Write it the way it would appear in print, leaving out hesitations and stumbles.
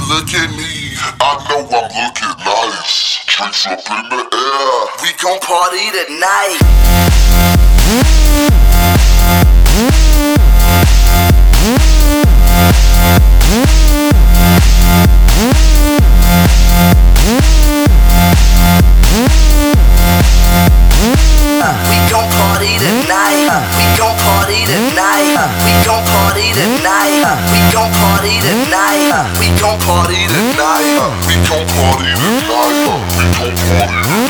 look at me, I know I'm looking nice. Drinks up in the air, we gon' party tonight. We gon' party tonight. We gon' party tonight. We gon' party tonight. We gon' party tonight. We gon' party tonight. We gon' party tonight. We gon' party tonight.